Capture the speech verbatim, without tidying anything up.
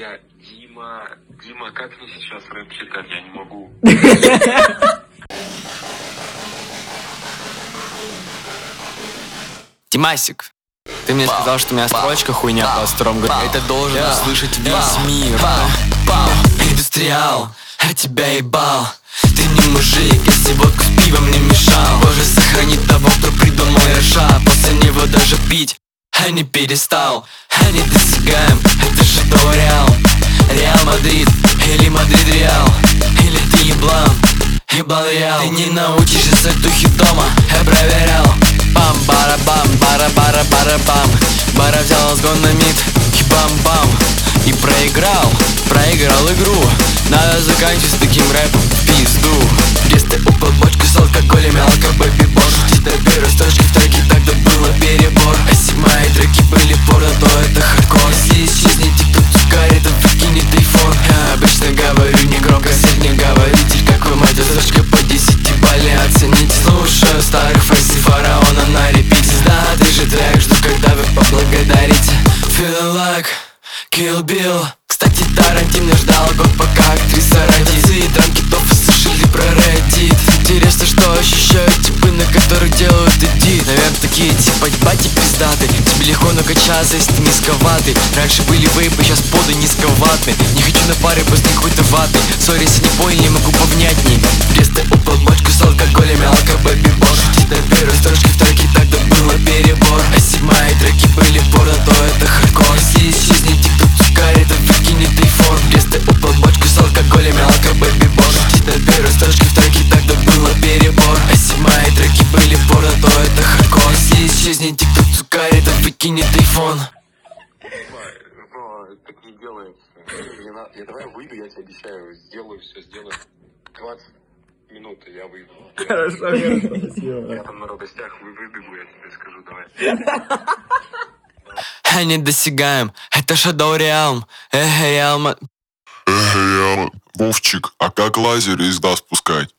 Я, Дима, Дима, как мне сейчас рэп читать? Я не могу. Тимасик, ты мне сказал, что у меня строчка хуйня в двадцать втором году. Это должен услышать весь мир. Индустриал, а тебя ебал. Ты не мужик, если водку с пивом не мешал. Боже, сохрани того, кто придумал ржа. После него даже пить а не перестал. А не достигаем, это же то Реал. Реал Мадрид, или Мадрид Реал. Или ты еблан, еблан Реал. Ты не научишься с духи дома, я проверял. Бам-бара-бам, бара-бара-бара-бам. Бара взял сгон на мид, и бам-бам. И проиграл, проиграл игру. Надо заканчивать с таким рэпом в пизду. Если упал бочку с алкоголем, алкоголь боже. Чисто первой строчки в треке, тогда было перебор. А если мои треки были порно, то это хардкор. Если исчезнет тикток, цукарь, это выкинет айфон. Я обычно говорю не громко, средний говоритель. Какой мать, строчка по десяти балле оцените. Слушаю старых фейсов фараона на репите. Да, ты же трек, жду, когда вы поблагодарите. Feel like Kill Bill. Кстати, Тарантино ждал год, пока актриса родится. И драмкитов слышали про Reddit. Интересно, что ощущают типы, на которых делают эдит. Наверное, такие типа бати пиздаты. Тебе легко накачаться, если ты низковатый. Раньше были вейпы, сейчас поды низковатные. Не хочу на паре после какой-то ваты. Сори, если не понял, не могу повнятней. Просто упал бочку с алкоголем, алкоголь бибош. Чисто первой строчки в треке, тогда было перебор. А если мои треки были порно, то это хардкор. Если исчезнет тикток, цукарь, это выкинет айфон. Просто упал бочку с алкоголем, алкоголь бибош. Чисто первой строчки в треке, тогда было перебор. А если мои треки были порно, то это хардкор. Если исчезнет тикток, цукарь, это выкинет айфон. Но так не делается. Не на... Я давай выйду, я тебе обещаю, сделаю все, сделаю. двадцать минут, и я выйду. Хорошо, спасибо. Я там на радостях вы выбегу, я тебе скажу, давай. А не достигаем, это Shadow Realm. Эх, Реал. Эх, Вовчик, а как лазер из глаз пускать?